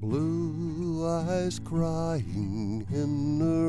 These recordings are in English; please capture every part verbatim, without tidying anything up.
Blue eyes crying in the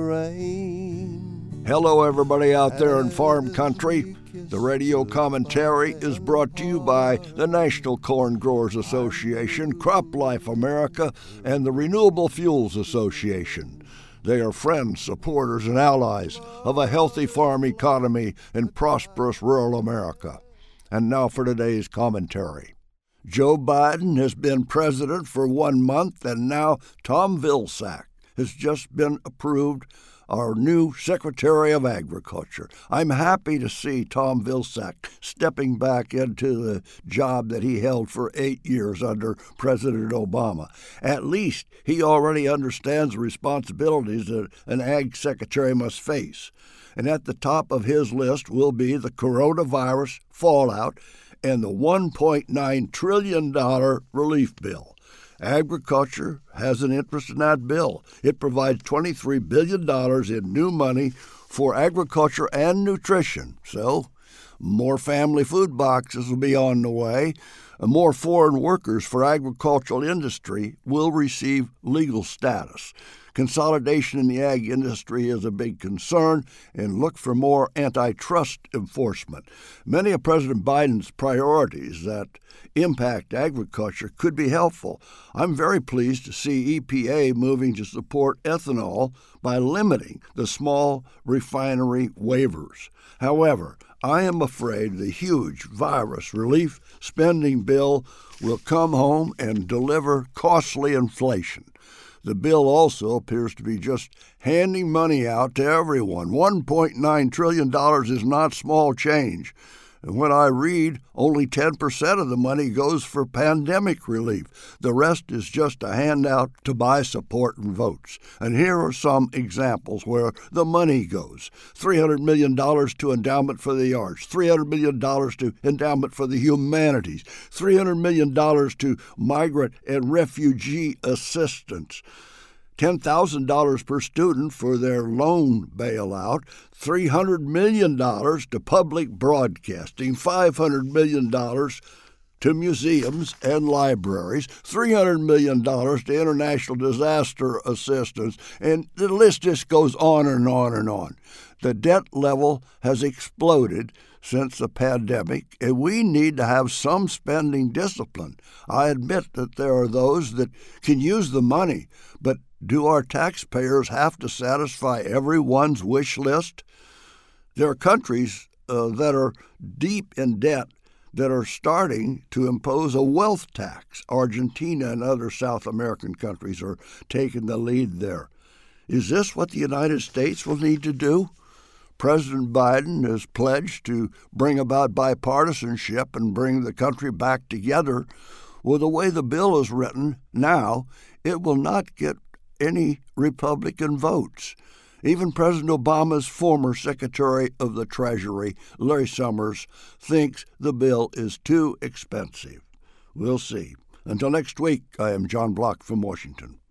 rain. Hello, everybody out there in farm country. The radio commentary is brought to you by the National Corn Growers Association, CropLife America, and the Renewable Fuels Association. They are friends, supporters, and allies of a healthy farm economy in prosperous rural America. And now for today's commentary. Joe Biden has been president for one month, and now Tom Vilsack has just been approved our new Secretary of Agriculture. I'm happy to see Tom Vilsack stepping back into the job that he held for eight years under President Obama. At least he already understands the responsibilities that an Ag Secretary must face. And at the top of his list will be the coronavirus fallout and the one point nine trillion dollars relief bill. Agriculture has an interest in that bill. It provides twenty-three billion dollars in new money for agriculture and nutrition. So, more family food boxes will be on the way. More foreign workers for agricultural industry will receive legal status. Consolidation in the ag industry is a big concern, and look for more antitrust enforcement. Many of President Biden's priorities that impact agriculture could be helpful. I'm very pleased to see E P A moving to support ethanol by limiting the small refinery waivers. However, I am afraid the huge virus relief spending bill will come home and deliver costly inflation. The bill also appears to be just handing money out to everyone. one point nine trillion dollars is not small change. And when I read, only ten percent of the money goes for pandemic relief. The rest is just a handout to buy support and votes. And here are some examples where the money goes. three hundred million dollars to Endowment for the Arts, three hundred million dollars to Endowment for the Humanities, three hundred million dollars to migrant and refugee assistance, ten thousand dollars per student for their loan bailout, three hundred million dollars to public broadcasting, five hundred million dollars to museums and libraries, three hundred million dollars to international disaster assistance, and the list just goes on and on and on. The debt level has exploded since the pandemic, and we need to have some spending discipline. I admit that there are those that can use the money, but do our taxpayers have to satisfy everyone's wish list? There are countries uh, that are deep in debt that are starting to impose a wealth tax. Argentina and other South American countries are taking the lead there. Is this what the United States will need to do? President Biden has pledged to bring about bipartisanship and bring the country back together. Well, the way the bill is written now, it will not get any Republican votes. Even President Obama's former Secretary of the Treasury, Larry Summers, thinks the bill is too expensive. We'll see. Until next week, I am John Block from Washington.